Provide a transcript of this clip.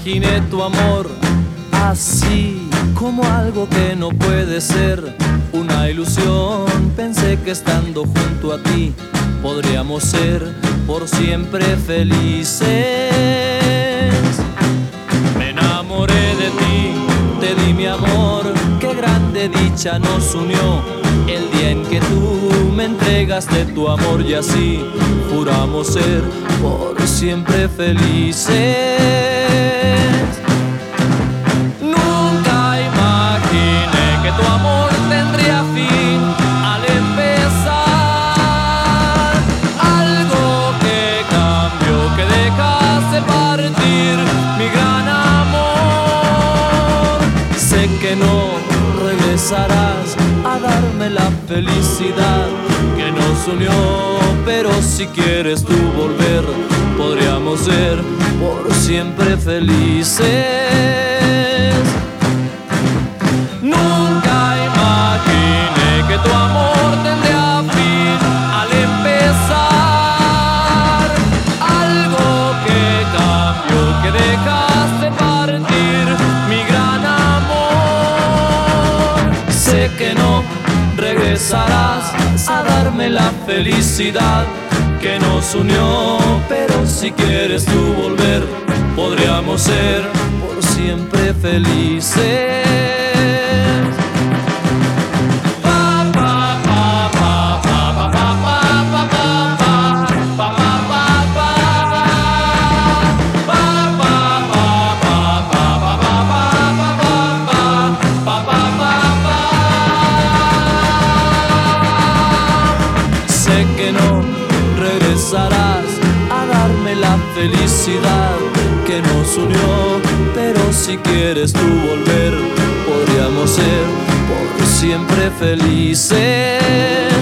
imaginé tu amor así como algo que no puede ser, una ilusión. Pensé que estando junto a ti podríamos ser por siempre felices. Me enamoré de ti, te di mi amor, qué grande dicha nos unió el día en que tú me entregaste tu amor, y así juramos ser por siempre felices. Nunca imaginé que tu amor tendría fin al empezar, algo que cambió, que dejaste partir mi gran amor. Sé que no regresarás a darme la felicidad que nos unió, pero si quieres tú volver, podríamos ser por siempre felices. Nunca imaginé que tu amor tendría fin al empezar, algo que cambió, que dejaste partir mi gran amor. Sé que no regresarás a darme la felicidad que nos unió, pero si quieres tú volver, podríamos ser por siempre felices. Sé que no regresarás a darme la felicidad que nos unió, pero si quieres tú volver, podríamos ser por siempre felices.